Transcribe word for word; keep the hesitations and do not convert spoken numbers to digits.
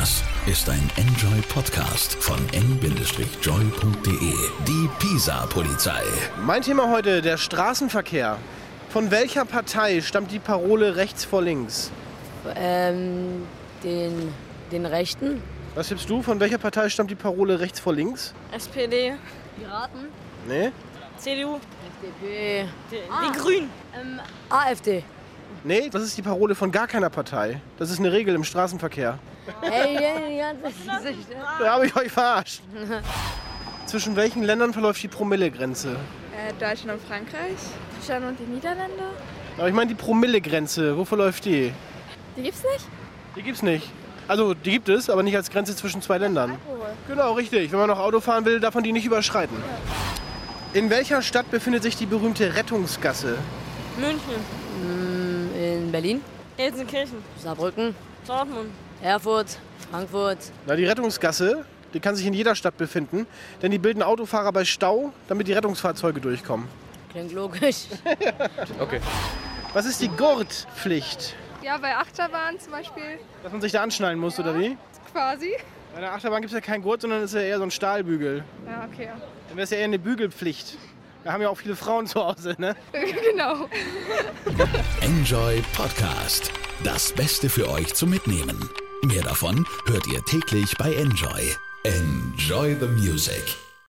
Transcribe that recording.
Das ist ein Enjoy-Podcast von n joy punkt de. Die Pisa-Polizei. Mein Thema heute, der Straßenverkehr. Von welcher Partei stammt die Parole rechts vor links? Ähm, den, den Rechten. Was tippst du? Von welcher Partei stammt die Parole rechts vor links? S P D. Piraten. Nee? C D U. F D P. Die, Ah. die Grünen. Ähm, A F D. Nee, das ist die Parole von gar keiner Partei. Das ist eine Regel im Straßenverkehr. Hey, hey, die ganze Gesicht. Da habe ich euch verarscht. Zwischen welchen Ländern verläuft die Promillegrenze? Äh, Deutschland und Frankreich. Deutschland und die Niederlande. Aber ich meine die Promillegrenze. Wo verläuft die? Die gibt's nicht? Die gibt's nicht. Also die gibt es, aber nicht als Grenze zwischen zwei Ländern. Alkohol. Genau, richtig. Wenn man noch Auto fahren will, darf man die nicht überschreiten. In welcher Stadt befindet sich die berühmte Rettungsgasse? München. In Berlin, Gelsenkirchen. Saarbrücken, Dortmund. Erfurt, Frankfurt. Na, die Rettungsgasse, die kann sich in jeder Stadt befinden, denn die bilden Autofahrer bei Stau, damit die Rettungsfahrzeuge durchkommen. Klingt logisch. Okay. Was ist die Gurtpflicht? Ja, bei Achterbahn zum Beispiel Dass man sich da anschnallen muss, oder wie? quasi. Bei der Achterbahn gibt es ja keinen Gurt, sondern es ist ja eher so ein Stahlbügel. Ja, okay. Dann wäre es ja eher eine Bügelpflicht. Da haben ja auch viele Frauen zu Hause, ne? Genau. Enjoy Podcast. Das Beste für euch zum Mitnehmen. Mehr davon hört ihr täglich bei Enjoy. Enjoy the music.